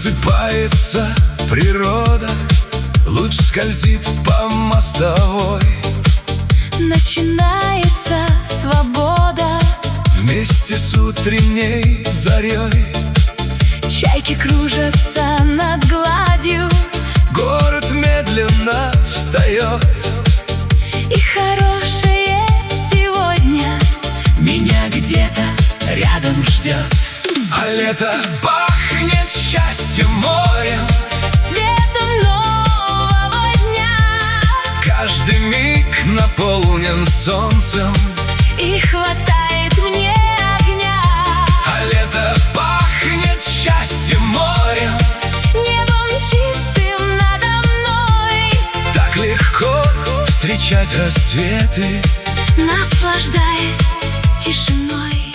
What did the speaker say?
Просыпается природа, луч скользит по мостовой. Начинается свобода Вместе с утренней зарей. Чайки кружатся над гладью, Город медленно встает. и хорошее сегодня Меня где-то рядом ждет. А лето пахнет счастьем, морем, светом нового дня. каждый миг наполнен солнцем, И хватает мне огня. а лето пахнет счастьем, морем, Небом чистым надо мной, так легко встречать рассветы. наслаждаясь тишиной.